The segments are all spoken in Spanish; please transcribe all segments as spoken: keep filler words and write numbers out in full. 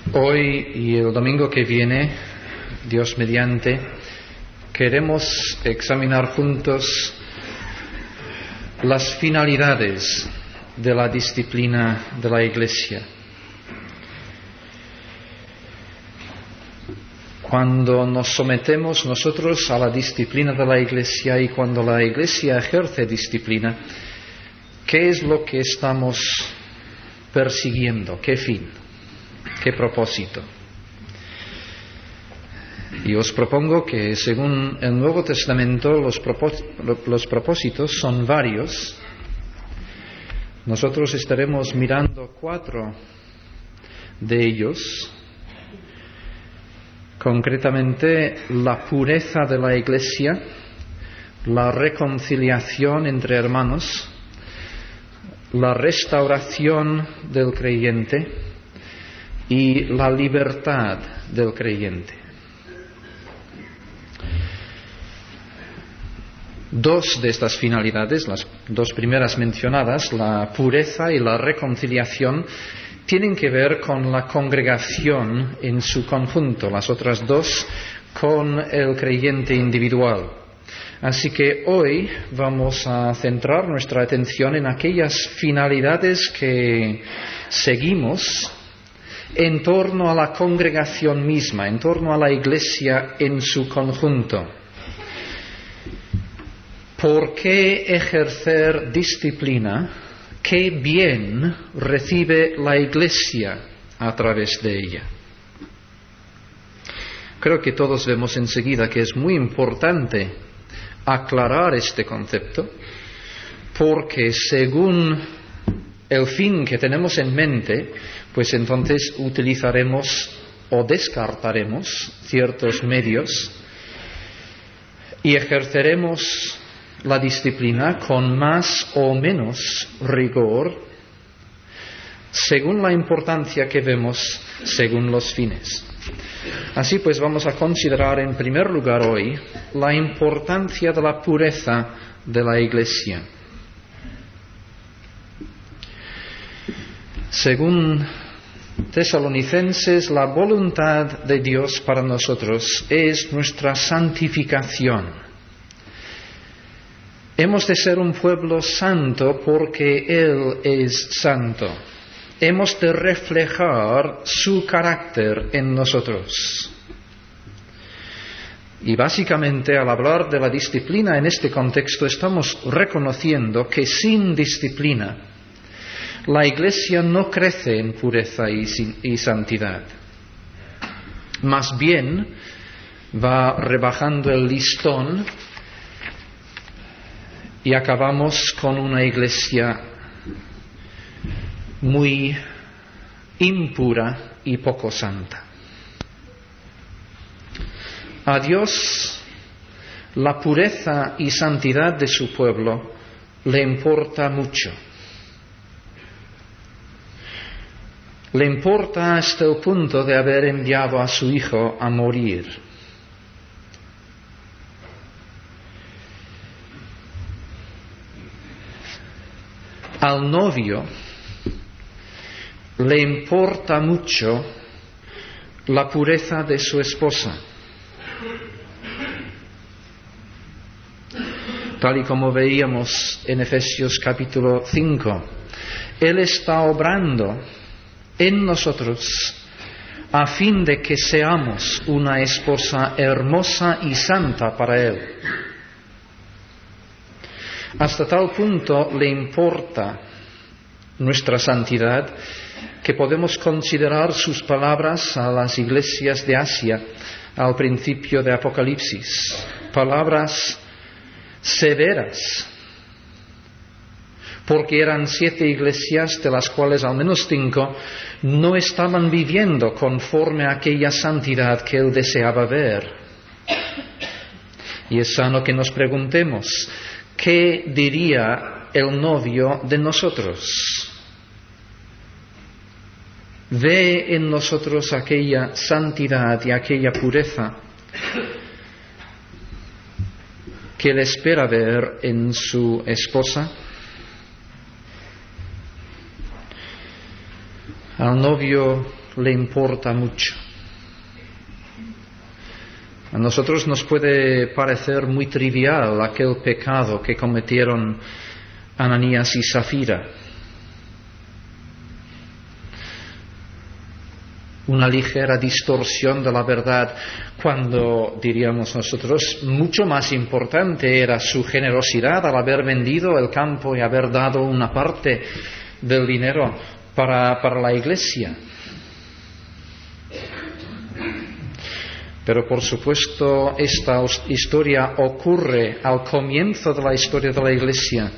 Hoy y el domingo que viene, Dios mediante, queremos examinar juntos las finalidades de la disciplina de la Iglesia. Cuando nos sometemos nosotros a la disciplina de la Iglesia y cuando la Iglesia ejerce disciplina, ¿qué es lo que estamos persiguiendo? ¿Qué fin? ¿Qué propósito? Y os propongo que según el Nuevo Testamento los, propós- los propósitos son varios. Nosotros estaremos mirando cuatro de ellos. Concretamente, la pureza de la Iglesia, la reconciliación entre hermanos, la restauración del creyente y la libertad del creyente. Dos de estas finalidades, las dos primeras mencionadas, la pureza y la reconciliación, tienen que ver con la congregación en su conjunto, las otras dos con el creyente individual. Así que hoy vamos a centrar nuestra atención en aquellas finalidades que seguimos en torno a la congregación misma, en torno a la Iglesia en su conjunto. ¿Por qué ejercer disciplina? ¿Qué bien recibe la Iglesia a través de ella? Creo que todos vemos enseguida que es muy importante aclarar este concepto, porque según el fin que tenemos en mente, pues entonces utilizaremos o descartaremos ciertos medios y ejerceremos la disciplina con más o menos rigor según la importancia que vemos, según los fines. Así pues vamos a considerar en primer lugar hoy la importancia de la pureza de la Iglesia. Según Tesalonicenses, la voluntad de Dios para nosotros es nuestra santificación. Hemos de ser un pueblo santo porque Él es santo. Hemos de reflejar su carácter en nosotros. Y básicamente, al hablar de la disciplina en este contexto, estamos reconociendo que sin disciplina la Iglesia no crece en pureza y, y santidad. Más bien, va rebajando el listón y acabamos con una Iglesia muy impura y poco santa. A Dios la pureza y santidad de su pueblo le importa mucho. Le importa hasta el punto de haber enviado a su Hijo a morir. Al novio le importa mucho la pureza de su esposa. Tal y como veíamos en Efesios capítulo cinco, Él está obrando en nosotros a fin de que seamos una esposa hermosa y santa para Él. Hasta tal punto le importa nuestra santidad que podemos considerar sus palabras a las iglesias de Asia al principio de Apocalipsis, palabras severas, porque eran siete iglesias de las cuales al menos cinco no estaban viviendo conforme a aquella santidad que Él deseaba ver. Y es sano que nos preguntemos, ¿qué diría el novio de nosotros? ¿Ve en nosotros aquella santidad y aquella pureza que Él espera ver en su esposa? Al novio le importa mucho. A nosotros nos puede parecer muy trivial aquel pecado que cometieron Ananías y Zafira. Una ligera distorsión de la verdad, cuando, diríamos nosotros, mucho más importante era su generosidad al haber vendido el campo y haber dado una parte del dinero para, para la iglesia. Pero por supuesto esta historia ocurre al comienzo de la historia de la iglesia,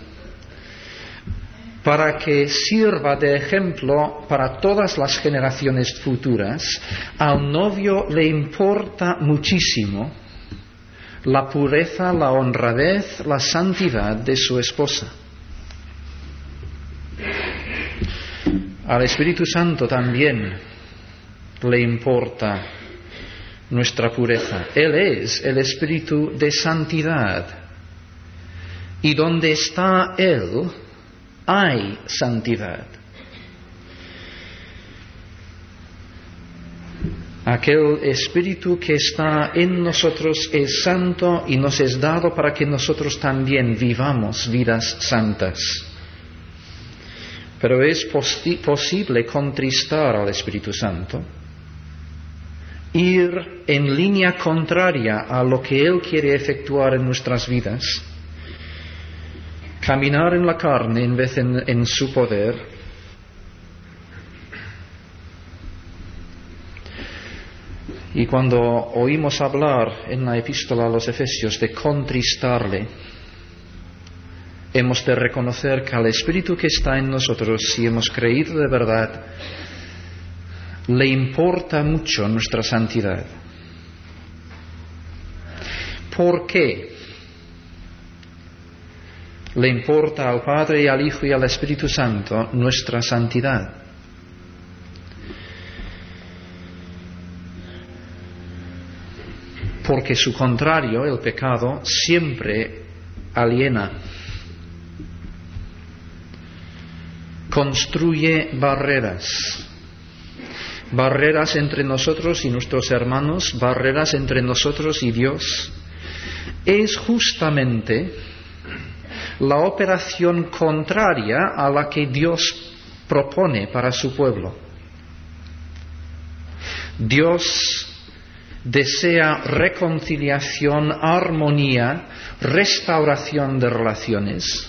para que sirva de ejemplo para todas las generaciones futuras. Al novio le importa muchísimo la pureza, la honradez, la santidad de su esposa. Al Espíritu Santo también le importa nuestra pureza. Él es el Espíritu de santidad. Y donde está Él, hay santidad. Aquel Espíritu que está en nosotros es santo y nos es dado para que nosotros también vivamos vidas santas. Pero es posi- posible contristar al Espíritu Santo, ir en línea contraria a lo que Él quiere efectuar en nuestras vidas, caminar en la carne en vez en, en su poder. Y cuando oímos hablar en la epístola a los Efesios de contristarle, hemos de reconocer que al Espíritu que está en nosotros, si hemos creído de verdad, le importa mucho nuestra santidad. ¿Por qué? Le importa al Padre y al Hijo y al Espíritu Santo nuestra santidad. Porque su contrario, el pecado, siempre aliena, construye barreras. Barreras entre nosotros y nuestros hermanos, barreras entre nosotros y Dios. Es justamente la operación contraria a la que Dios propone para su pueblo. Dios desea reconciliación, armonía, restauración de relaciones.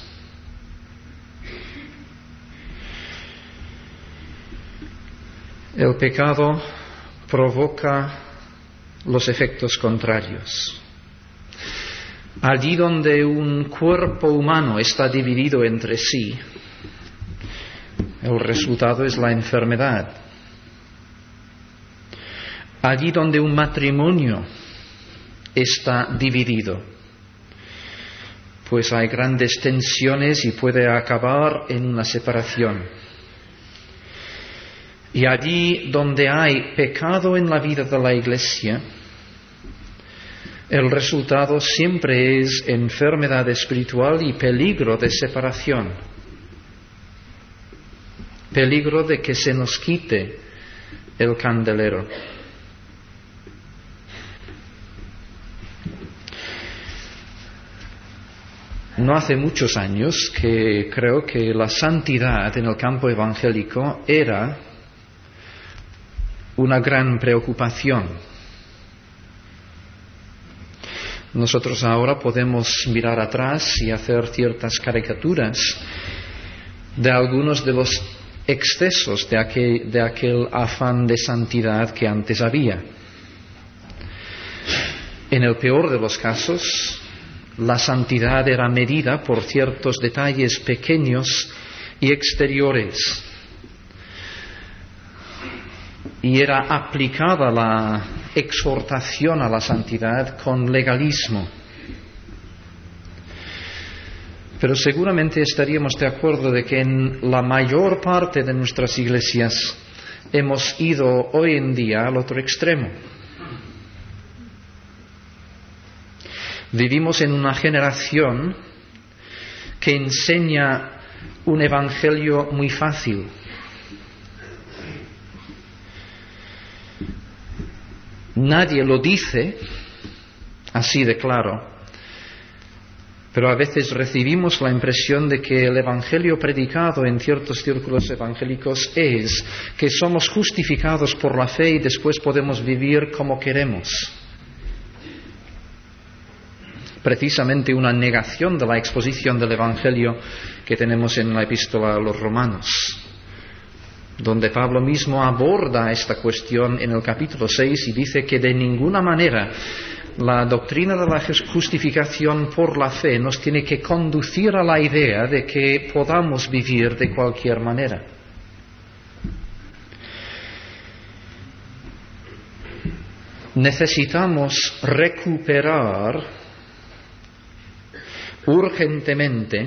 El pecado provoca los efectos contrarios. Allí donde un cuerpo humano está dividido entre sí, el resultado es la enfermedad. Allí donde un matrimonio está dividido, pues hay grandes tensiones y puede acabar en una separación. Y allí donde hay pecado en la vida de la Iglesia, el resultado siempre es enfermedad espiritual y peligro de separación. Peligro de que se nos quite el candelero. No hace muchos años que creo que la santidad en el campo evangélico era una gran preocupación. Nosotros ahora podemos mirar atrás y hacer ciertas caricaturas de algunos de los excesos de aquel, de aquel afán de santidad que antes había. En el peor de los casos, la santidad era medida por ciertos detalles pequeños y exteriores, y era aplicada la exhortación a la santidad con legalismo. Pero seguramente estaríamos de acuerdo de que en la mayor parte de nuestras iglesias hemos ido hoy en día al otro extremo. Vivimos en una generación que enseña un evangelio muy fácil. Nadie lo dice así de claro, pero a veces recibimos la impresión de que el evangelio predicado en ciertos círculos evangélicos es que somos justificados por la fe y después podemos vivir como queremos. Precisamente una negación de la exposición del evangelio que tenemos en la epístola a los Romanos, donde Pablo mismo aborda esta cuestión en el capítulo seis y dice que de ninguna manera la doctrina de la justificación por la fe nos tiene que conducir a la idea de que podamos vivir de cualquier manera. Necesitamos recuperar urgentemente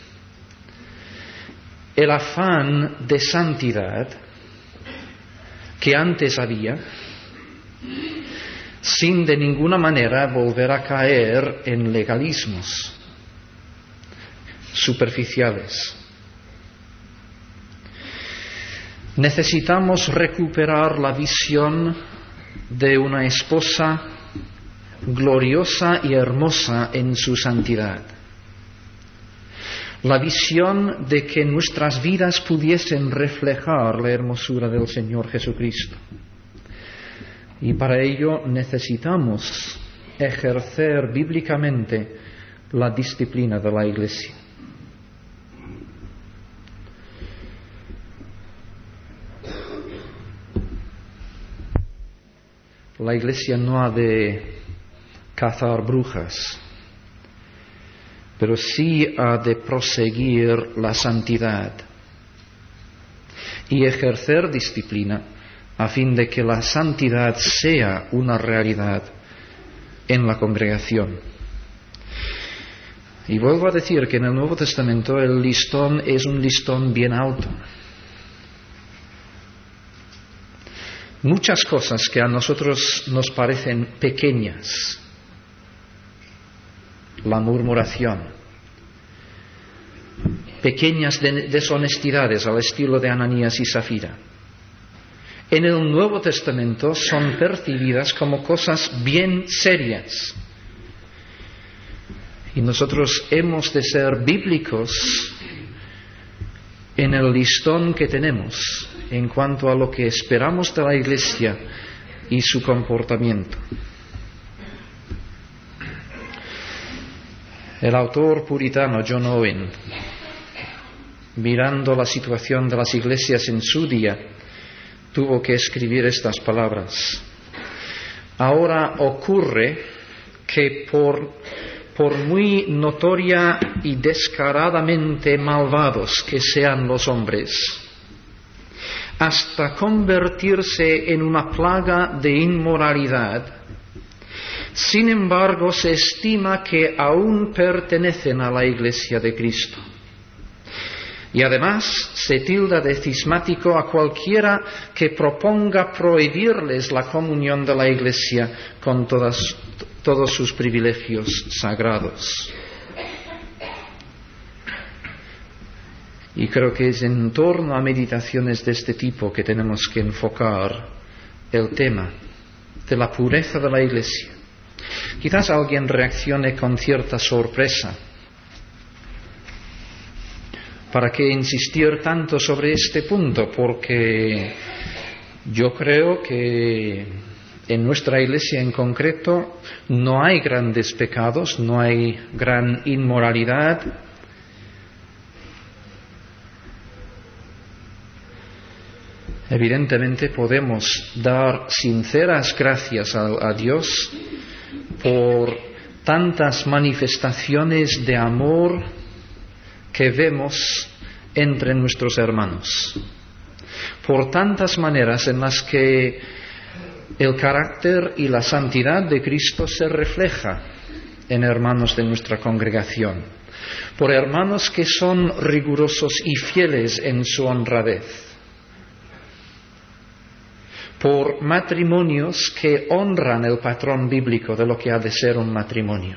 el afán de santidad que antes había, sin de ninguna manera volver a caer en legalismos superficiales. Necesitamos recuperar la visión de una esposa gloriosa y hermosa en su santidad. La visión de que nuestras vidas pudiesen reflejar la hermosura del Señor Jesucristo. Y para ello necesitamos ejercer bíblicamente la disciplina de la Iglesia. La Iglesia no ha de cazar brujas, pero sí ha de proseguir la santidad y ejercer disciplina a fin de que la santidad sea una realidad en la congregación. Y vuelvo a decir que en el Nuevo Testamento el listón es un listón bien alto. Muchas cosas que a nosotros nos parecen pequeñas, la murmuración, pequeñas deshonestidades al estilo de Ananías y Zafira, en el Nuevo Testamento son percibidas como cosas bien serias. Y nosotros hemos de ser bíblicos en el listón que tenemos en cuanto a lo que esperamos de la Iglesia y su comportamiento. El autor puritano John Owen, mirando la situación de las iglesias en su día, tuvo que escribir estas palabras. Ahora ocurre que por, por muy notoria y descaradamente malvados que sean los hombres, hasta convertirse en una plaga de inmoralidad, sin embargo se estima que aún pertenecen a la Iglesia de Cristo. Y además se tilda de cismático a cualquiera que proponga prohibirles la comunión de la Iglesia con todas, todos sus privilegios sagrados. Y creo que es en torno a meditaciones de este tipo que tenemos que enfocar el tema de la pureza de la Iglesia. Quizás alguien reaccione con cierta sorpresa. ¿Para qué insistir tanto sobre este punto? Porque yo creo que en nuestra Iglesia en concreto no hay grandes pecados, no hay gran inmoralidad. Evidentemente podemos dar sinceras gracias a, a Dios por tantas manifestaciones de amor que vemos entre nuestros hermanos, por tantas maneras en las que el carácter y la santidad de Cristo se refleja en hermanos de nuestra congregación, por hermanos que son rigurosos y fieles en su honradez, por matrimonios que honran el patrón bíblico de lo que ha de ser un matrimonio.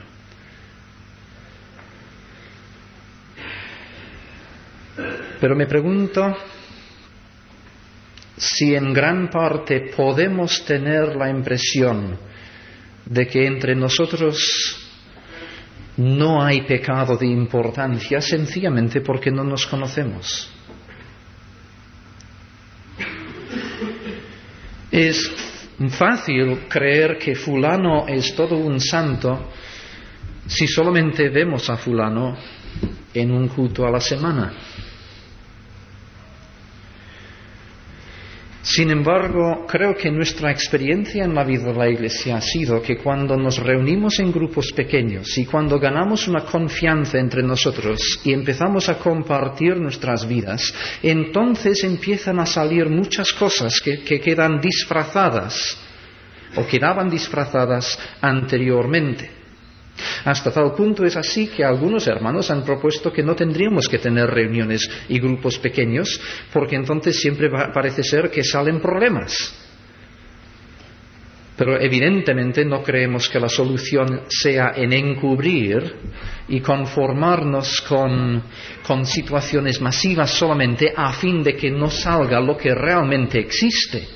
Pero me pregunto, si en gran parte podemos tener la impresión de que entre nosotros no hay pecado de importancia, sencillamente porque no nos conocemos. Es fácil creer que fulano es todo un santo si solamente vemos a fulano en un culto a la semana. Sin embargo, creo que nuestra experiencia en la vida de la Iglesia ha sido que cuando nos reunimos en grupos pequeños y cuando ganamos una confianza entre nosotros y empezamos a compartir nuestras vidas, entonces empiezan a salir muchas cosas que, que quedan disfrazadas o quedaban disfrazadas anteriormente. Hasta tal punto es así que algunos hermanos han propuesto que no tendríamos que tener reuniones y grupos pequeños, porque entonces siempre va, parece ser que salen problemas. Pero evidentemente no creemos que la solución sea en encubrir y conformarnos con, con situaciones masivas solamente a fin de que no salga lo que realmente existe.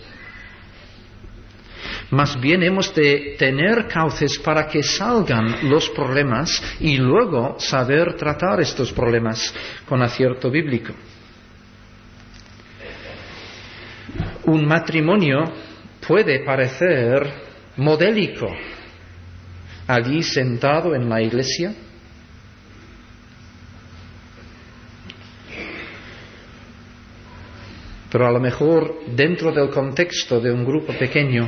Más bien hemos de tener cauces para que salgan los problemas y luego saber tratar estos problemas con acierto bíblico. Un matrimonio puede parecer modélico allí sentado en la iglesia, pero a lo mejor dentro del contexto de un grupo pequeño,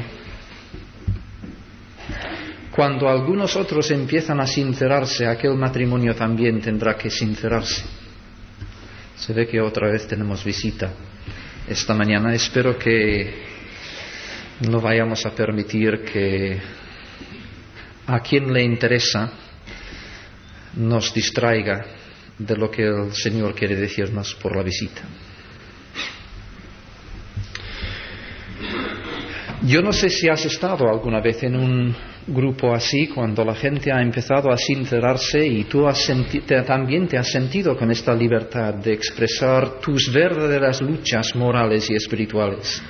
cuando algunos otros empiezan a sincerarse, aquel matrimonio también tendrá que sincerarse. Se ve que otra vez tenemos visita esta mañana. Espero que no vayamos a permitir que a quien le interesa nos distraiga de lo que el Señor quiere decirnos por la visita. Yo no sé si has estado alguna vez en un grupo así, cuando la gente ha empezado a sincerarse y tú has senti- te, también te has sentido con esta libertad de expresar tus verdaderas luchas morales y espirituales.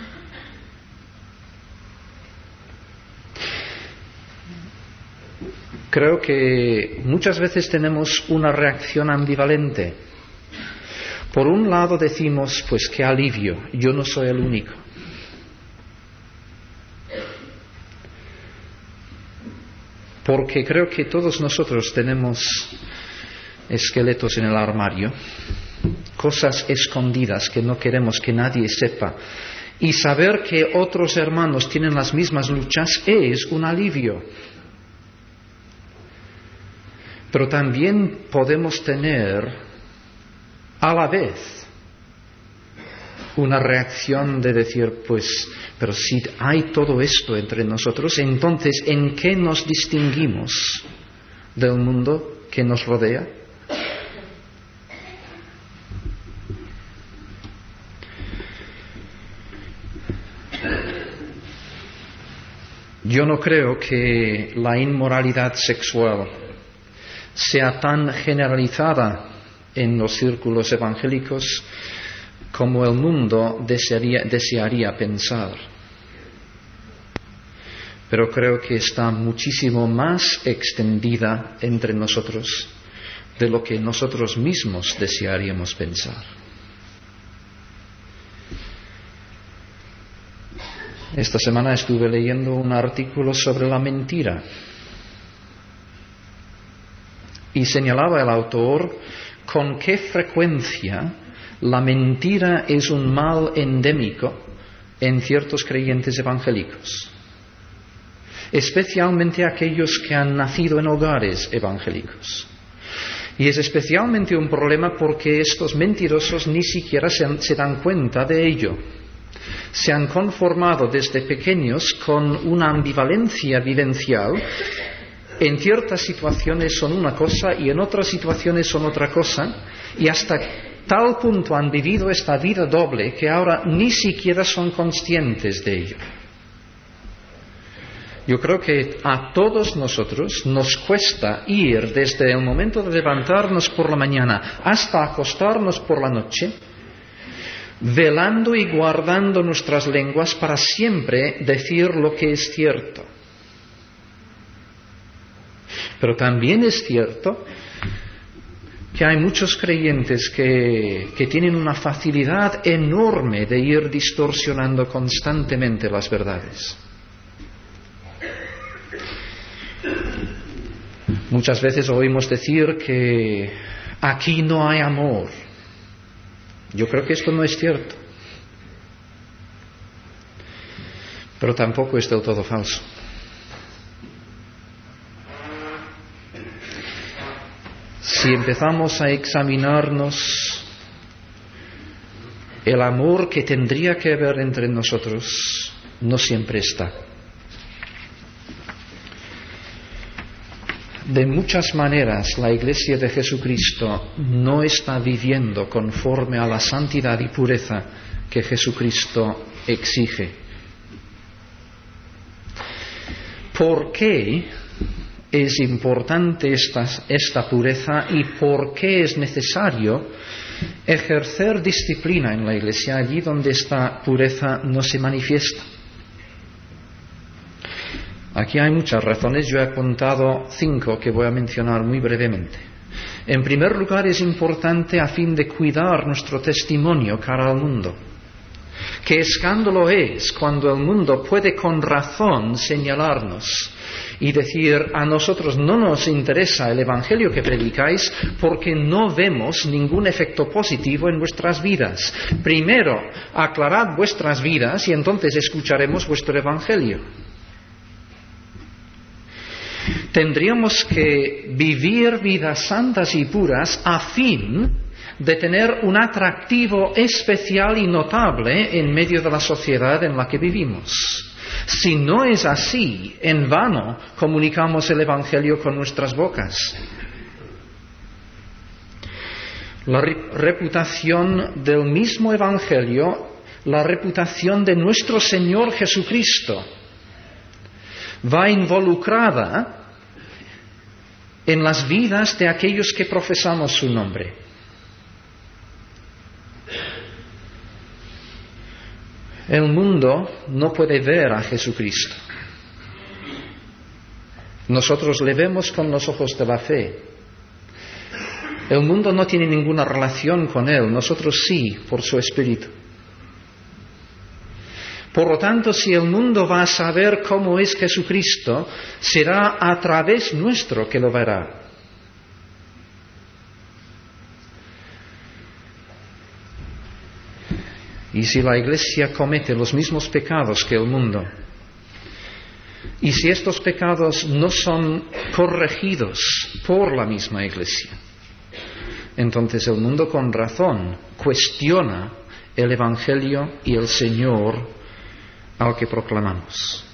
Creo que muchas veces tenemos una reacción ambivalente. Por un lado decimos, pues qué alivio, yo no soy el único. Porque creo que todos nosotros tenemos esqueletos en el armario, cosas escondidas que no queremos que nadie sepa. Y saber que otros hermanos tienen las mismas luchas es un alivio. Pero también podemos tener a la vez una reacción de decir, pues, pero si hay todo esto entre nosotros, entonces, ¿en qué nos distinguimos del mundo que nos rodea? Yo no creo que la inmoralidad sexual sea tan generalizada en los círculos evangélicos como el mundo desearía, desearía pensar. Pero creo que está muchísimo más extendida entre nosotros de lo que nosotros mismos desearíamos pensar. Esta semana estuve leyendo un artículo sobre la mentira y señalaba el autor con qué frecuencia la mentira es un mal endémico en ciertos creyentes evangélicos, especialmente aquellos que han nacido en hogares evangélicos. Y es especialmente un problema porque estos mentirosos ni siquiera se, han, se dan cuenta de ello. Se han conformado desde pequeños con una ambivalencia vivencial. En ciertas situaciones son una cosa y en otras situaciones son otra cosa, y hasta tal punto han vivido esta vida doble que ahora ni siquiera son conscientes de ello. Yo creo que a todos nosotros nos cuesta ir desde el momento de levantarnos por la mañana hasta acostarnos por la noche velando y guardando nuestras lenguas para siempre decir lo que es cierto. Pero también es cierto que hay muchos creyentes que, que tienen una facilidad enorme de ir distorsionando constantemente las verdades. Muchas veces oímos decir que aquí no hay amor. Yo creo que esto no es cierto. Pero tampoco es del todo falso. Si empezamos a examinarnos, el amor que tendría que haber entre nosotros no siempre está. De muchas maneras, la Iglesia de Jesucristo no está viviendo conforme a la santidad y pureza que Jesucristo exige. ¿Por qué es importante esta, esta pureza y por qué es necesario ejercer disciplina en la Iglesia allí donde esta pureza no se manifiesta? Aquí hay muchas razones, yo he apuntado cinco que voy a mencionar muy brevemente. En primer lugar, es importante a fin de cuidar nuestro testimonio cara al mundo. ¿Qué escándalo es cuando el mundo puede con razón señalarnos y decir a nosotros no nos interesa el evangelio que predicáis porque no vemos ningún efecto positivo en vuestras vidas? Primero, aclarad vuestras vidas y entonces escucharemos vuestro evangelio. Tendríamos que vivir vidas santas y puras a fin de tener un atractivo especial y notable en medio de la sociedad en la que vivimos. Si no es así, en vano comunicamos el Evangelio con nuestras bocas. La re- reputación del mismo Evangelio, la reputación de nuestro Señor Jesucristo, va involucrada en las vidas de aquellos que profesamos su nombre. El mundo no puede ver a Jesucristo. Nosotros le vemos con los ojos de la fe. El mundo no tiene ninguna relación con Él, nosotros sí, por su Espíritu. Por lo tanto, si el mundo va a saber cómo es Jesucristo, será a través nuestro que lo verá. Y si la Iglesia comete los mismos pecados que el mundo, y si estos pecados no son corregidos por la misma Iglesia, entonces el mundo con razón cuestiona el Evangelio y el Señor al que proclamamos.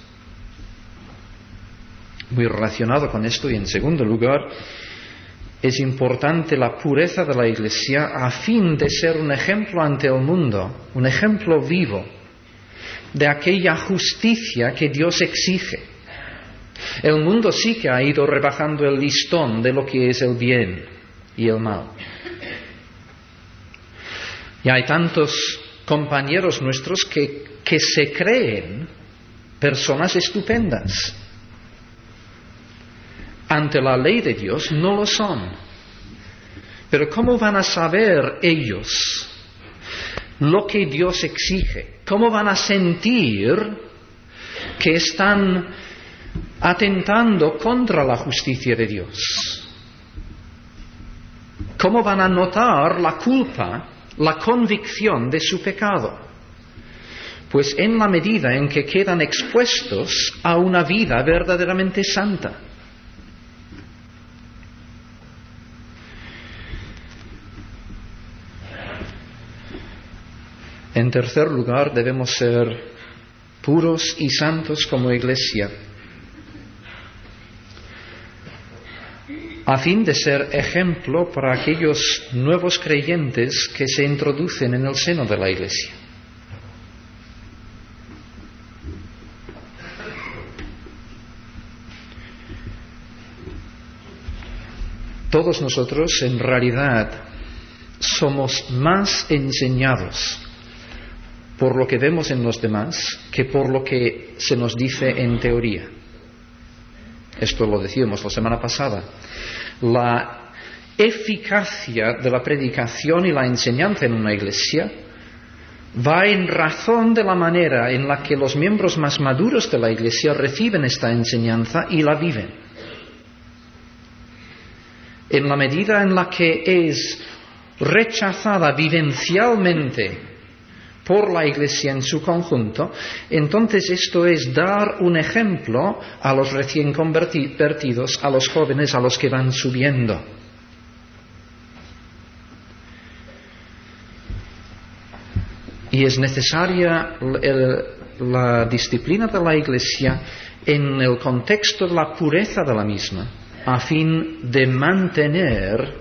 Muy relacionado con esto, y en segundo lugar, es importante la pureza de la Iglesia a fin de ser un ejemplo ante el mundo, un ejemplo vivo de aquella justicia que Dios exige. El mundo sí que ha ido rebajando el listón de lo que es el bien y el mal. Y hay tantos compañeros nuestros que, que se creen personas estupendas. Ante la ley de Dios no lo son. Pero ¿cómo van a saber ellos lo que Dios exige? ¿Cómo van a sentir que están atentando contra la justicia de Dios? ¿Cómo van a notar la culpa, la convicción de su pecado? Pues en la medida en que quedan expuestos a una vida verdaderamente santa. En tercer lugar, debemos ser puros y santos como Iglesia, a fin de ser ejemplo para aquellos nuevos creyentes que se introducen en el seno de la Iglesia. Todos nosotros, en realidad, somos más enseñados por lo que vemos en los demás que por lo que se nos dice en teoría. Esto lo decíamos la semana pasada. La eficacia de la predicación y la enseñanza en una iglesia va en razón de la manera en la que los miembros más maduros de la iglesia reciben esta enseñanza y la viven. En la medida en la que es rechazada vivencialmente por la iglesia en su conjunto, entonces esto es dar un ejemplo a los recién convertidos, a los jóvenes, a los que van subiendo. Y es necesaria el, la disciplina de la iglesia en el contexto de la pureza de la misma, a fin de mantener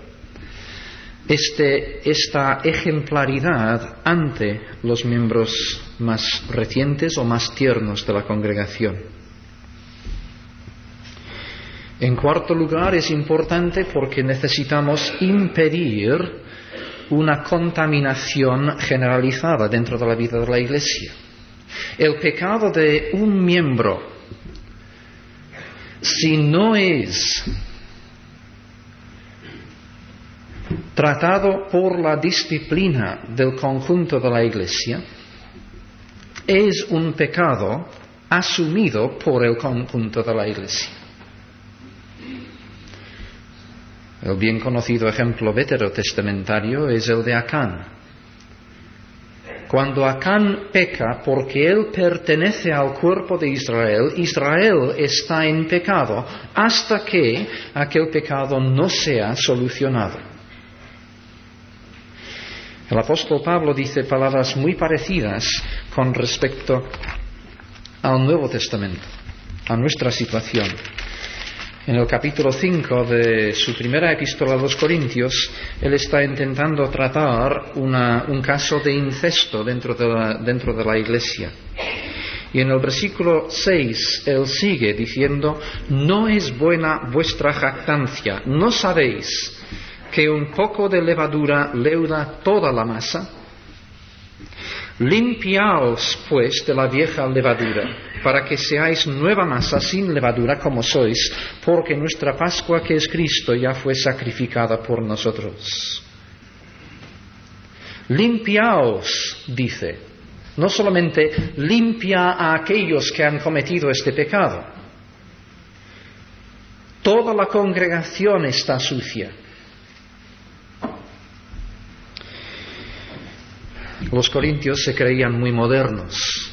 Este, esta ejemplaridad ante los miembros más recientes o más tiernos de la congregación. En cuarto lugar, es importante porque necesitamos impedir una contaminación generalizada dentro de la vida de la Iglesia. El pecado de un miembro, si no es tratado por la disciplina del conjunto de la Iglesia, es un pecado asumido por el conjunto de la Iglesia. El bien conocido ejemplo veterotestamentario es el de Acán. Cuando Acán peca porque él pertenece al cuerpo de Israel, Israel está en pecado hasta que aquel pecado no sea solucionado. El apóstol Pablo dice palabras muy parecidas con respecto al Nuevo Testamento, a nuestra situación. En el capítulo cinco de su primera epístola a los Corintios, él está intentando tratar una, un caso de incesto dentro de, la, dentro de la iglesia. Y en el versículo seis, él sigue diciendo: no es buena vuestra jactancia, ¿no sabéis que un poco de levadura leuda toda la masa? Limpiaos pues de la vieja levadura, para que seáis nueva masa sin levadura como sois, porque nuestra Pascua, que es Cristo, ya fue sacrificada por nosotros. Limpiaos, dice, no solamente limpia a aquellos que han cometido este pecado. Toda la congregación está sucia. Los corintios se creían muy modernos.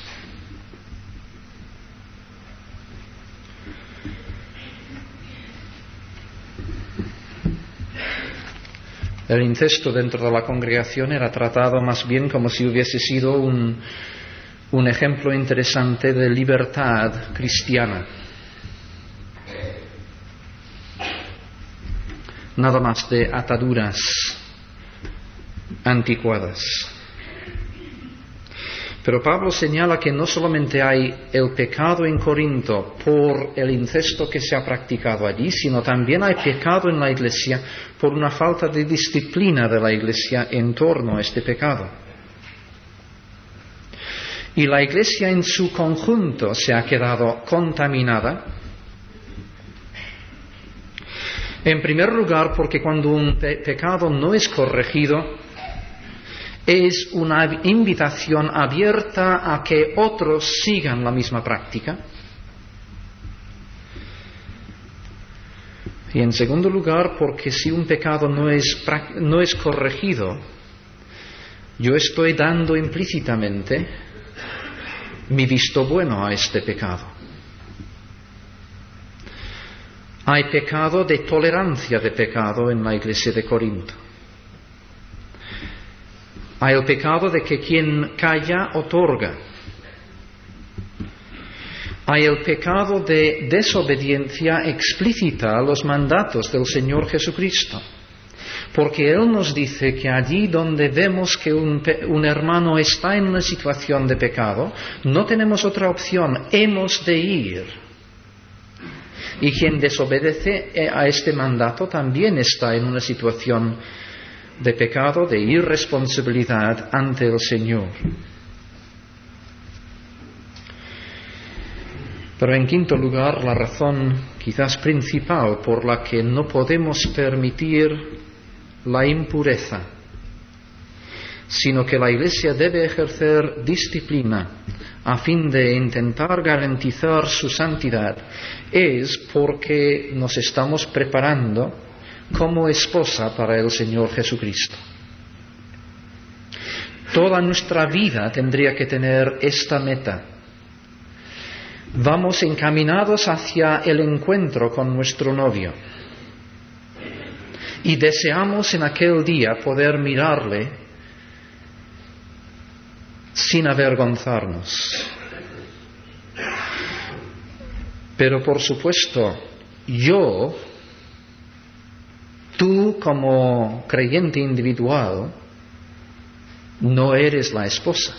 El incesto dentro de la congregación era tratado más bien como si hubiese sido un, un ejemplo interesante de libertad cristiana. Nada más de ataduras anticuadas. Pero Pablo señala que no solamente hay el pecado en Corinto por el incesto que se ha practicado allí, sino también hay pecado en la iglesia por una falta de disciplina de la iglesia en torno a este pecado. Y la iglesia en su conjunto se ha quedado contaminada. En primer lugar, porque cuando un pe- pecado no es corregido, es una invitación abierta a que otros sigan la misma práctica. Y en segundo lugar, porque si un pecado no es, no es corregido, yo estoy dando implícitamente mi visto bueno a este pecado. Hay pecado de tolerancia de pecado en la iglesia de Corinto. Hay el pecado de que quien calla otorga. Hay el pecado de desobediencia explícita a los mandatos del Señor Jesucristo. Porque Él nos dice que allí donde vemos que un, un hermano está en una situación de pecado, no tenemos otra opción, hemos de ir. Y quien desobedece a este mandato también está en una situación de pecado, de irresponsabilidad ante el Señor. Pero en quinto lugar, la razón quizás principal por la que no podemos permitir la impureza, sino que la Iglesia debe ejercer disciplina a fin de intentar garantizar su santidad, es porque nos estamos preparando como esposa para el Señor Jesucristo. Toda nuestra vida tendría que tener esta meta. Vamos encaminados hacia el encuentro con nuestro novio y deseamos en aquel día poder mirarle sin avergonzarnos. Pero por supuesto, yo, tú como creyente individual, no eres la esposa.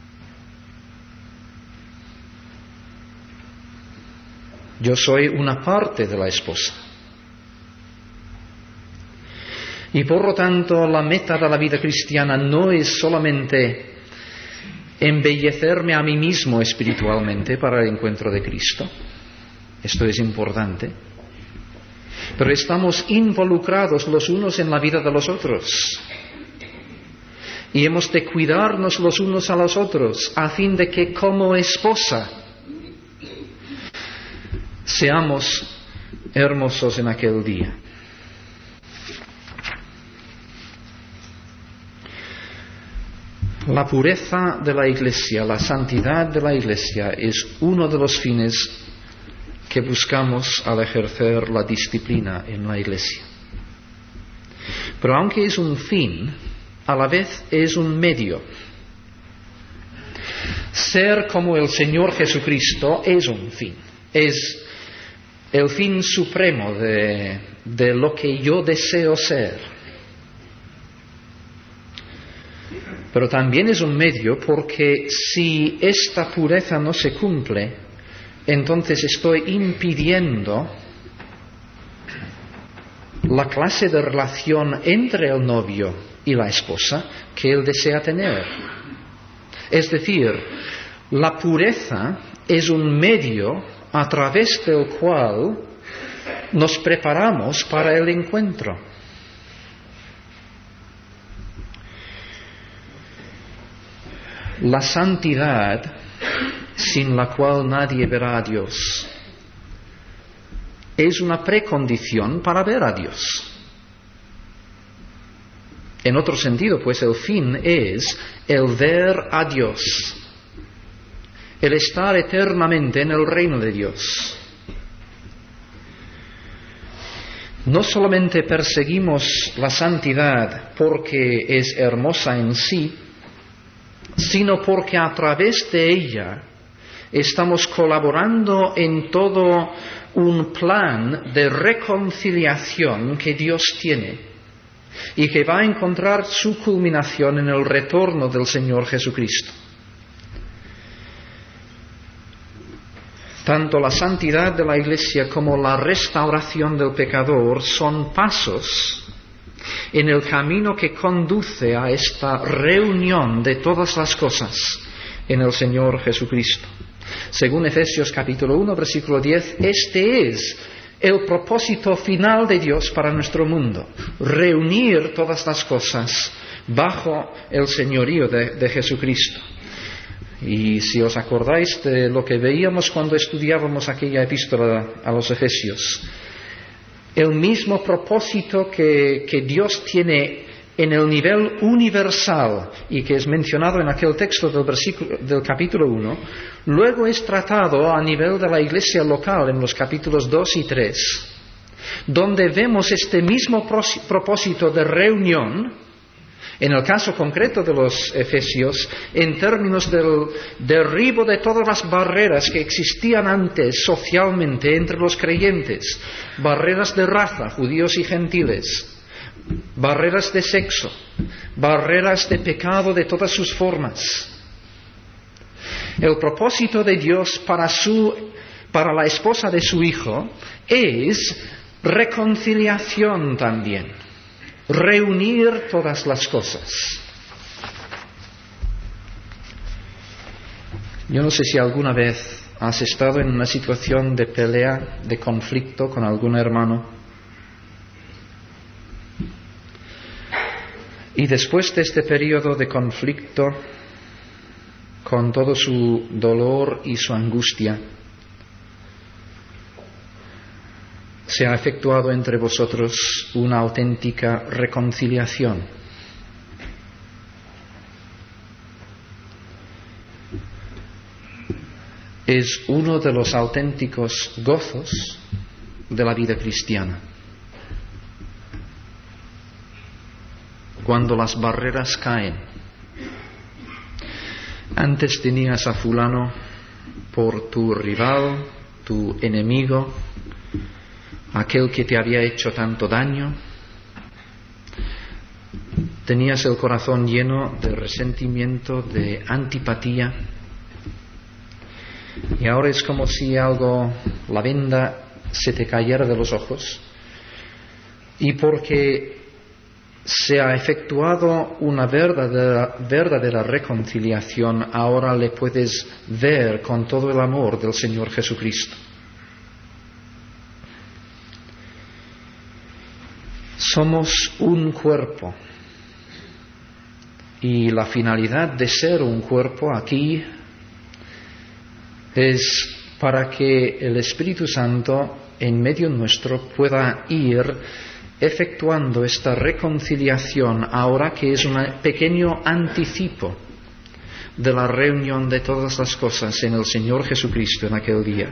Yo soy una parte de la esposa. Y por lo tanto, la meta de la vida cristiana no es solamente embellecerme a mí mismo espiritualmente para el encuentro de Cristo. Esto es importante. Pero estamos involucrados los unos en la vida de los otros. Y hemos de cuidarnos los unos a los otros a fin de que como esposa seamos hermosos en aquel día. La pureza de la Iglesia, la santidad de la Iglesia es uno de los fines que buscamos al ejercer la disciplina en la Iglesia. Pero aunque es un fin, a la vez es un medio. Ser como el Señor Jesucristo es un fin, es el fin supremo de, de lo que yo deseo ser. Pero también es un medio porque si esta pureza no se cumple, entonces estoy impidiendo la clase de relación entre el novio y la esposa que él desea tener. Es decir, la pureza es un medio a través del cual nos preparamos para el encuentro. La santidad, sin la cual nadie verá a Dios, es una precondición para ver a Dios. En otro sentido, pues el fin es el ver a Dios, el estar eternamente en el reino de Dios. No solamente perseguimos la santidad porque es hermosa en sí, sino porque a través de ella estamos colaborando en todo un plan de reconciliación que Dios tiene y que va a encontrar su culminación en el retorno del Señor Jesucristo. Tanto la santidad de la Iglesia como la restauración del pecador son pasos en el camino que conduce a esta reunión de todas las cosas en el Señor Jesucristo. Según Efesios capítulo uno, versículo diez, este es el propósito final de Dios para nuestro mundo, reunir todas las cosas bajo el señorío de, de Jesucristo. Y si os acordáis de lo que veíamos cuando estudiábamos aquella epístola a los Efesios, el mismo propósito que, que Dios tiene en el nivel universal y que es mencionado en aquel texto del, versículo, del capítulo uno, luego es tratado a nivel de la iglesia local en los capítulos dos y tres, donde vemos este mismo propósito de reunión, en el caso concreto de los Efesios, en términos del derribo de todas las barreras que existían antes socialmente entre los creyentes, barreras de raza, judíos y gentiles, barreras de sexo, barreras de pecado de todas sus formas. El propósito de Dios para, su, para la esposa de su Hijo es reconciliación también. Reunir todas las cosas. Yo no sé si alguna vez has estado en una situación de pelea, de conflicto con algún hermano. Y después de este periodo de conflicto, con todo su dolor y su angustia, se ha efectuado entre vosotros una auténtica reconciliación. Es uno de los auténticos gozos de la vida cristiana. Cuando las barreras caen. Antes tenías a fulano por tu rival, tu enemigo, aquel que te había hecho tanto daño. Tenías el corazón lleno de resentimiento, de antipatía. Y ahora es como si algo, la venda se te cayera de los ojos. Y porque se ha efectuado una verdadera, verdadera reconciliación, ahora le puedes ver con todo el amor del Señor Jesucristo. Somos un cuerpo. Y la finalidad de ser un cuerpo aquí es para que el Espíritu Santo en medio nuestro pueda ir efectuando esta reconciliación ahora, que es un pequeño anticipo de la reunión de todas las cosas en el Señor Jesucristo en aquel día.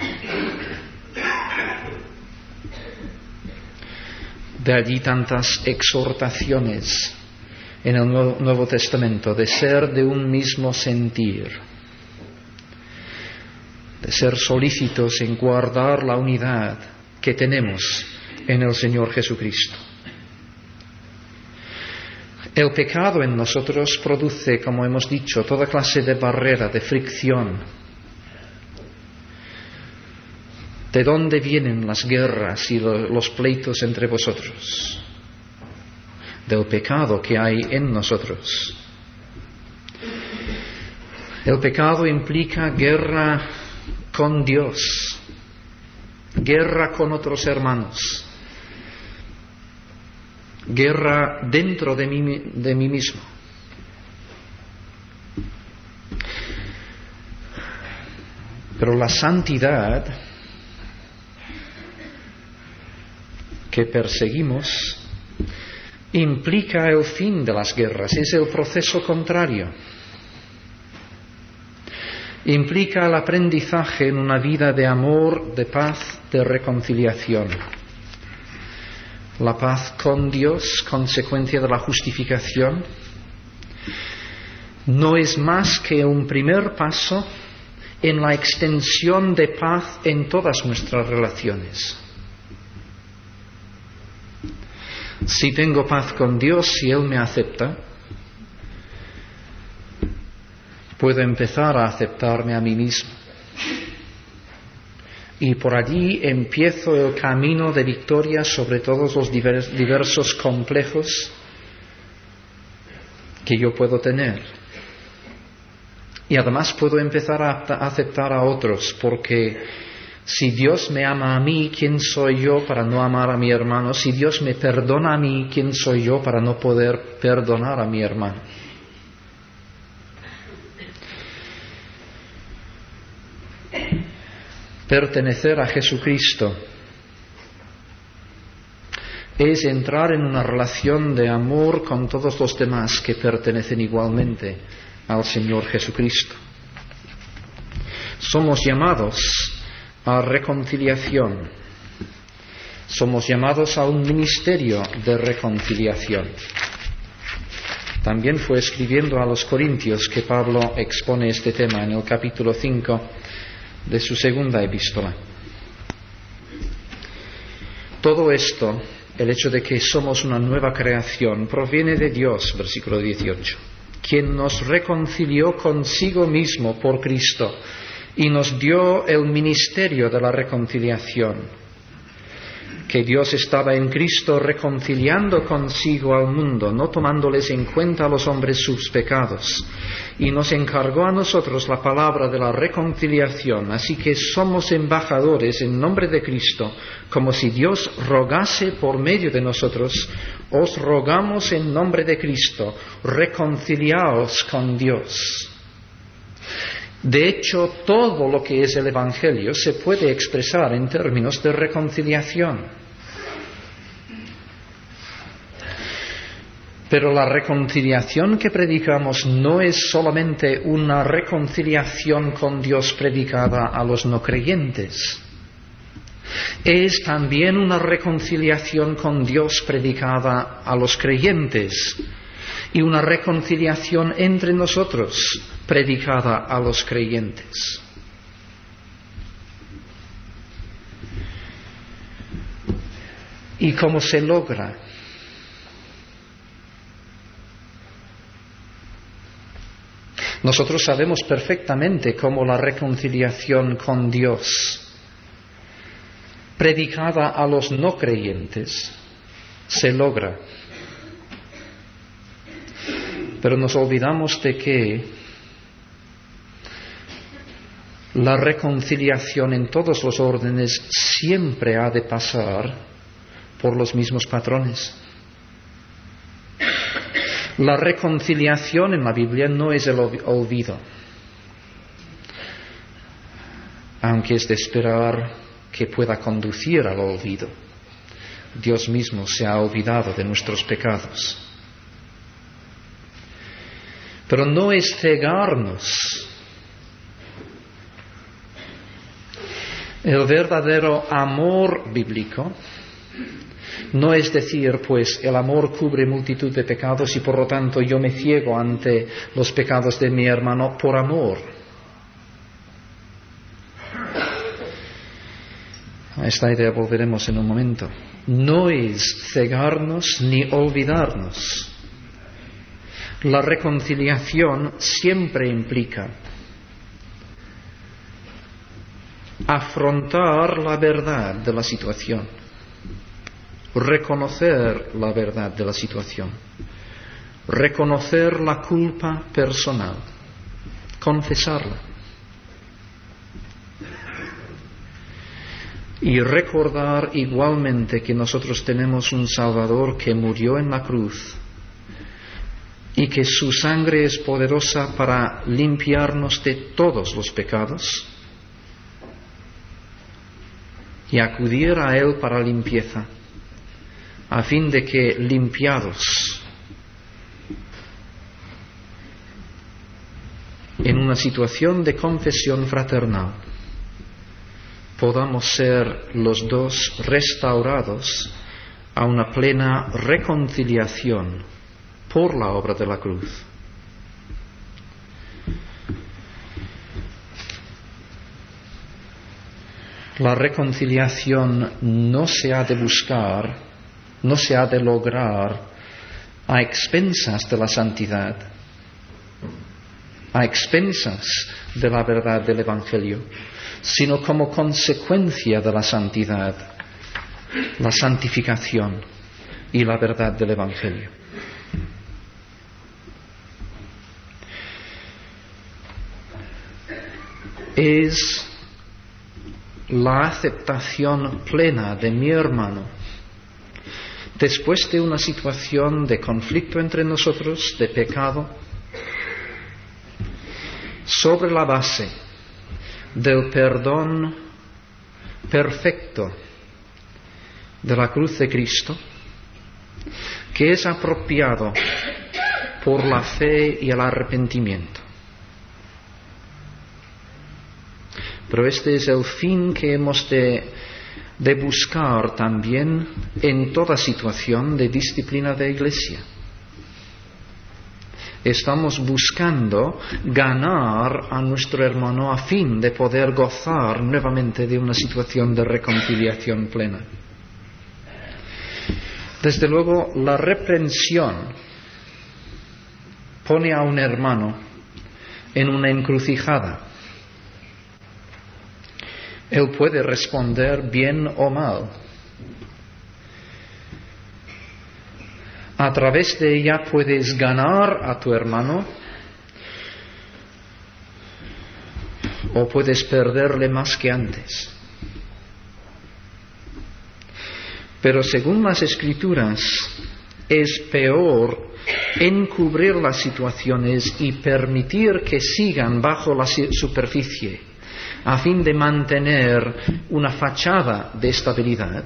De allí tantas exhortaciones en el Nuevo Testamento de ser de un mismo sentir, de ser solícitos en guardar la unidad que tenemos en el Señor Jesucristo. El pecado en nosotros produce, como hemos dicho, toda clase de barrera, de fricción. ¿De dónde vienen las guerras y los pleitos entre vosotros? Del pecado que hay en nosotros. El pecado implica guerra con Dios, guerra con otros hermanos, guerra dentro de mí, de mí mismo. Pero la santidad que perseguimos implica el fin de las guerras, es el proceso contrario. Implica el aprendizaje en una vida de amor, de paz, de reconciliación. La paz con Dios, consecuencia de la justificación, no es más que un primer paso en la extensión de paz en todas nuestras relaciones. Si tengo paz con Dios, si Él me acepta, puedo empezar a aceptarme a mí mismo. Y por allí empiezo el camino de victoria sobre todos los diversos complejos que yo puedo tener. Y además puedo empezar a aceptar a otros, porque si Dios me ama a mí, ¿quién soy yo para no amar a mi hermano? Si Dios me perdona a mí, ¿quién soy yo para no poder perdonar a mi hermano? Pertenecer a Jesucristo es entrar en una relación de amor con todos los demás que pertenecen igualmente al Señor Jesucristo. Somos llamados a reconciliación. Somos llamados a un ministerio de reconciliación. También fue escribiendo a los Corintios que Pablo expone este tema en el capítulo cinco de su segunda epístola. Todo esto, el hecho de que somos una nueva creación, proviene de Dios, versículo dieciocho, quien nos reconcilió consigo mismo por Cristo y nos dio el ministerio de la reconciliación, que Dios estaba en Cristo reconciliando consigo al mundo, no tomándoles en cuenta a los hombres sus pecados, y nos encargó a nosotros la palabra de la reconciliación. Así que somos embajadores en nombre de Cristo, como si Dios rogase por medio de nosotros. Os rogamos en nombre de Cristo, reconciliaos con Dios. De hecho, todo lo que es el Evangelio se puede expresar en términos de reconciliación. Pero la reconciliación que predicamos no es solamente una reconciliación con Dios predicada a los no creyentes. Es también una reconciliación con Dios predicada a los creyentes y una reconciliación entre nosotros predicada a los creyentes. ¿Y cómo se logra? Nosotros sabemos perfectamente cómo la reconciliación con Dios predicada a los no creyentes se logra. Pero nos olvidamos de que la reconciliación en todos los órdenes siempre ha de pasar por los mismos patrones. La reconciliación en la Biblia no es el olvido, aunque es de esperar que pueda conducir al olvido. Dios mismo se ha olvidado de nuestros pecados. Pero no es cegarnos. El verdadero amor bíblico no es decir, pues, el amor cubre multitud de pecados y por lo tanto yo me ciego ante los pecados de mi hermano por amor. A esta idea volveremos en un momento. No es cegarnos ni olvidarnos. La reconciliación siempre implica afrontar la verdad de la situación, reconocer la verdad de la situación, reconocer la culpa personal, confesarla y recordar igualmente que nosotros tenemos un Salvador que murió en la cruz y que su sangre es poderosa para limpiarnos de todos los pecados y acudir a Él para limpieza, a fin de que, limpiados en una situación de confesión fraternal, podamos ser los dos restaurados a una plena reconciliación por la obra de la cruz. La reconciliación no se ha de buscar, no se ha de lograr a expensas de la santidad, a expensas de la verdad del Evangelio, sino como consecuencia de la santidad, la santificación y la verdad del Evangelio. Es la aceptación plena de mi hermano después de una situación de conflicto entre nosotros, de pecado, sobre la base del perdón perfecto de la cruz de Cristo, que es apropiado por la fe y el arrepentimiento. Pero este es el fin que hemos de, de buscar también en toda situación de disciplina de iglesia. Estamos buscando ganar a nuestro hermano a fin de poder gozar nuevamente de una situación de reconciliación plena. Desde luego, la reprensión pone a un hermano en una encrucijada. Él puede responder bien o mal. A través de ella puedes ganar a tu hermano o puedes perderle más que antes. Pero según las Escrituras, es peor encubrir las situaciones y permitir que sigan bajo la superficie a fin de mantener una fachada de estabilidad,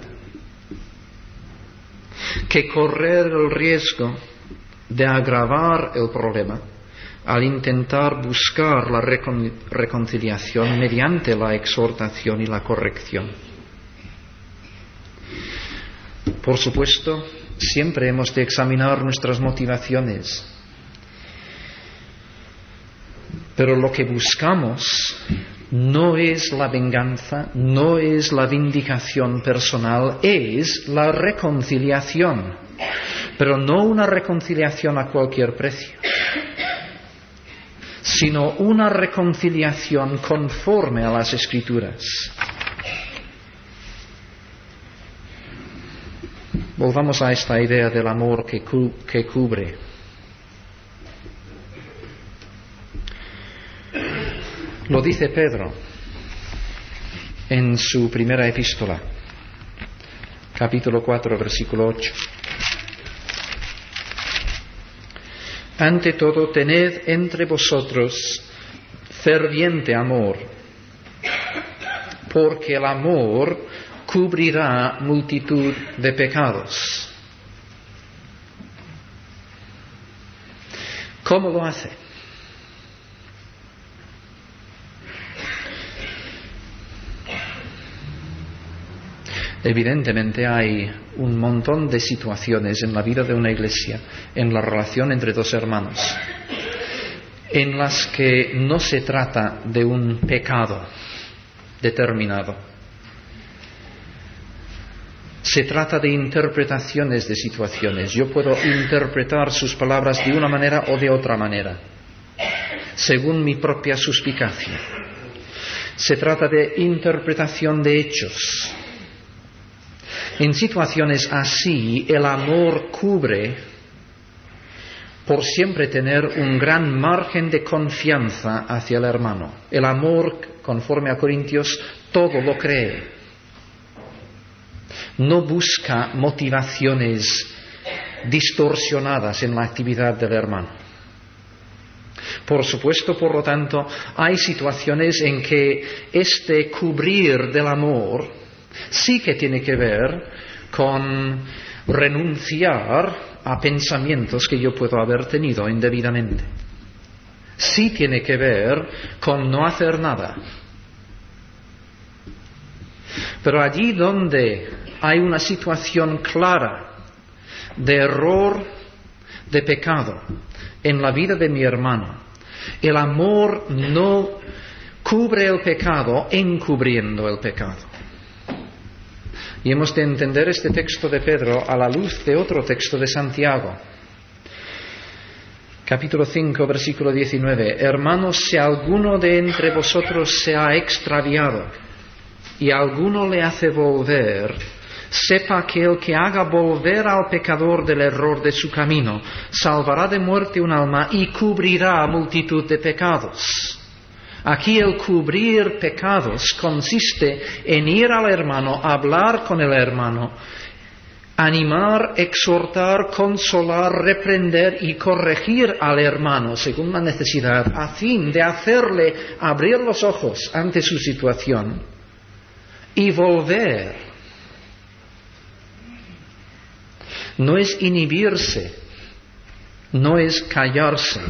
que correr el riesgo de agravar el problema al intentar buscar la recon- reconciliación mediante la exhortación y la corrección. Por supuesto, siempre hemos de examinar nuestras motivaciones, pero lo que buscamos no es la venganza, no es la vindicación personal, es la reconciliación, pero no una reconciliación a cualquier precio, sino una reconciliación conforme a las Escrituras. Volvamos a esta idea del amor que, cu- que cubre. Lo dice Pedro en su primera epístola, capítulo cuatro, versículo ocho. Ante todo, tened entre vosotros ferviente amor, porque el amor cubrirá multitud de pecados. ¿Cómo lo hace? Evidentemente hay un montón de situaciones en la vida de una iglesia, en la relación entre dos hermanos, en las que no se trata de un pecado determinado. Se trata de interpretaciones de situaciones. Yo puedo interpretar sus palabras de una manera o de otra manera, según mi propia suspicacia. Se trata de interpretación de hechos. En situaciones así, el amor cubre por siempre tener un gran margen de confianza hacia el hermano. El amor, conforme a Corintios, todo lo cree. No busca motivaciones distorsionadas en la actividad del hermano. Por supuesto, por lo tanto, hay situaciones en que este cubrir del amor sí que tiene que ver con renunciar a pensamientos que yo puedo haber tenido indebidamente. Sí tiene que ver con no hacer nada. Pero allí donde hay una situación clara de error, de pecado en la vida de mi hermano, el amor no cubre el pecado encubriendo el pecado. Y hemos de entender este texto de Pedro a la luz de otro texto de Santiago. Capítulo cinco, versículo diecinueve. Hermanos, si alguno de entre vosotros se ha extraviado y alguno le hace volver, sepa que el que haga volver al pecador del error de su camino, salvará de muerte un alma y cubrirá multitud de pecados. Aquí el cubrir pecados consiste en ir al hermano, hablar con el hermano, animar, exhortar, consolar, reprender y corregir al hermano según la necesidad, a fin de hacerle abrir los ojos ante su situación y volver. No es inhibirse, no es callarse.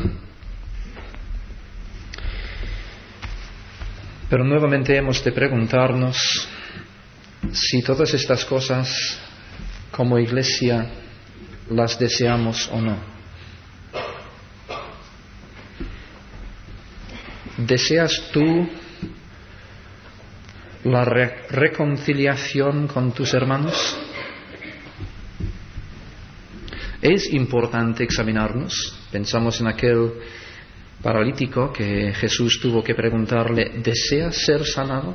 Pero nuevamente hemos de preguntarnos si todas estas cosas como iglesia las deseamos o no. ¿Deseas tú la re- reconciliación con tus hermanos? Es importante examinarnos. Pensamos en aquel paralítico que Jesús tuvo que preguntarle: ¿deseas ser sanado?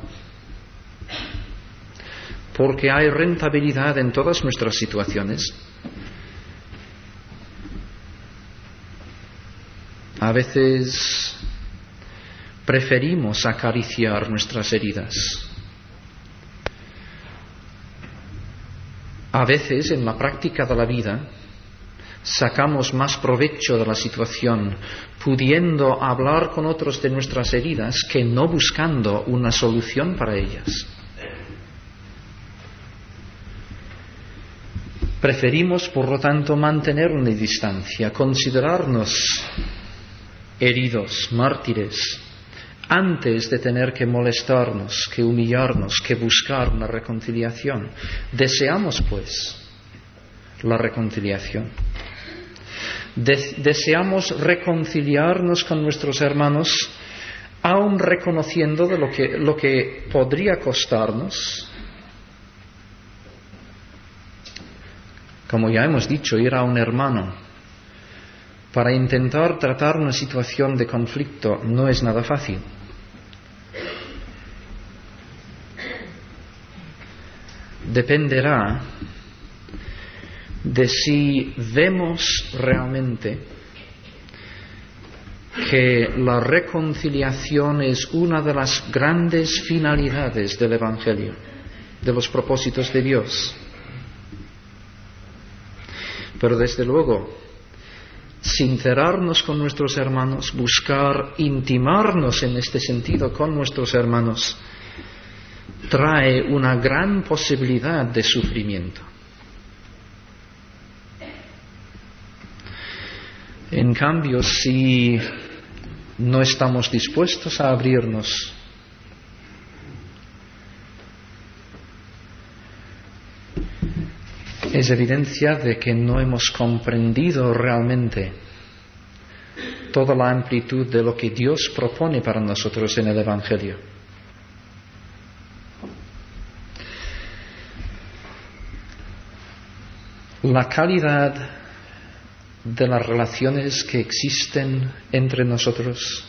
Porque hay rentabilidad en todas nuestras situaciones. A veces preferimos acariciar nuestras heridas. A veces, en la práctica de la vida, sacamos más provecho de la situación, pudiendo hablar con otros de nuestras heridas que no buscando una solución para ellas. Preferimos, por lo tanto, mantener una distancia, considerarnos heridos, mártires, antes de tener que molestarnos, que humillarnos, que buscar una reconciliación. Deseamos, pues, la reconciliación. De- deseamos reconciliarnos con nuestros hermanos, aun reconociendo de lo que, lo que podría costarnos. Como ya hemos dicho, ir a un hermano para intentar tratar una situación de conflicto no es nada fácil. Dependerá de si vemos realmente que la reconciliación es una de las grandes finalidades del Evangelio, de los propósitos de Dios. Pero desde luego, sincerarnos con nuestros hermanos, buscar intimarnos en este sentido con nuestros hermanos, trae una gran posibilidad de sufrimiento. En cambio, si no estamos dispuestos a abrirnos, es evidencia de que no hemos comprendido realmente toda la amplitud de lo que Dios propone para nosotros en el Evangelio. La calidad de las relaciones que existen entre nosotros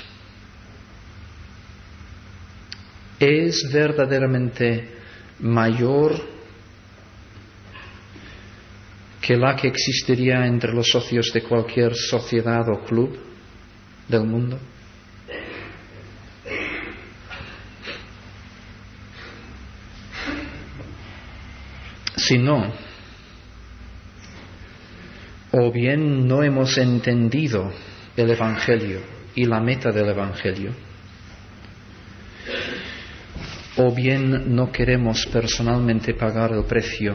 es verdaderamente mayor que la que existiría entre los socios de cualquier sociedad o club del mundo. Si no, o bien no hemos entendido el Evangelio y la meta del Evangelio, o bien no queremos personalmente pagar el precio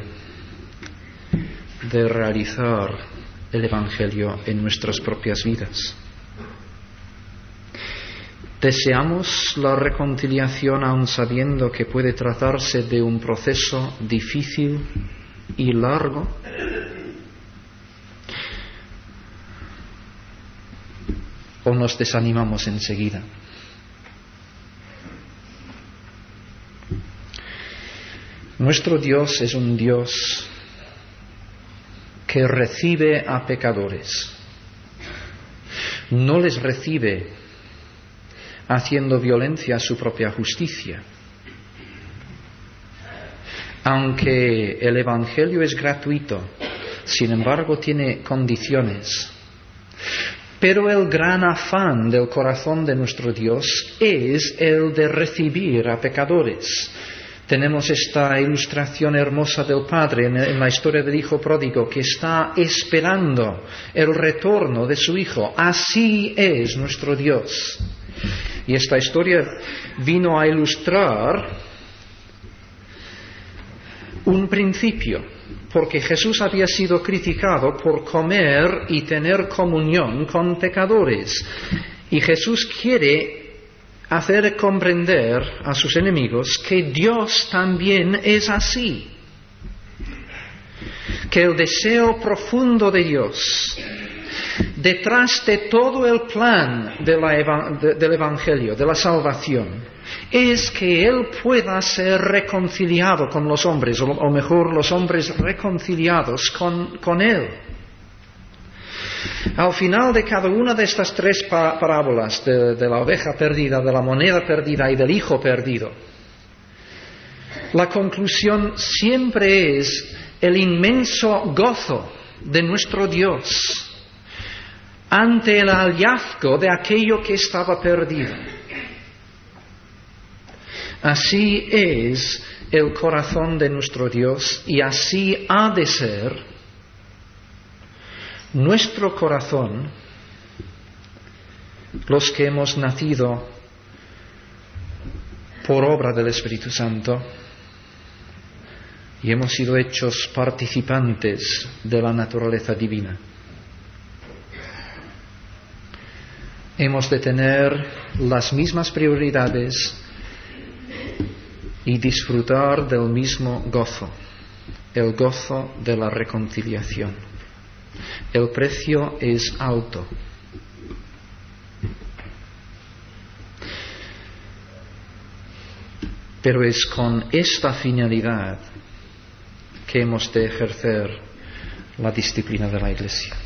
de realizar el Evangelio en nuestras propias vidas. Deseamos la reconciliación aun sabiendo que puede tratarse de un proceso difícil y largo. ¿O nos desanimamos enseguida? Nuestro Dios es un Dios que recibe a pecadores. No les recibe haciendo violencia a su propia justicia. Aunque el Evangelio es gratuito, sin embargo tiene condiciones. Pero el gran afán del corazón de nuestro Dios es el de recibir a pecadores. Tenemos esta ilustración hermosa del Padre en, en la historia del Hijo Pródigo, que está esperando el retorno de su Hijo. Así es nuestro Dios. Y esta historia vino a ilustrar un principio, porque Jesús había sido criticado por comer y tener comunión con pecadores. Y Jesús quiere hacer comprender a sus enemigos que Dios también es así. Que el deseo profundo de Dios, detrás de todo el plan de la, de, del Evangelio, de la salvación, es que Él pueda ser reconciliado con los hombres, o, o mejor, los hombres reconciliados con, con Él. Al final de cada una de estas tres parábolas, de, de la oveja perdida, de la moneda perdida y del hijo perdido, la conclusión siempre es el inmenso gozo de nuestro Dios ante el hallazgo de aquello que estaba perdido. Así es el corazón de nuestro Dios y así ha de ser nuestro corazón, los que hemos nacido por obra del Espíritu Santo y hemos sido hechos participantes de la naturaleza divina. Hemos de tener las mismas prioridades y disfrutar del mismo gozo, el gozo de la reconciliación. El precio es alto. Pero es con esta finalidad que hemos de ejercer la disciplina de la Iglesia.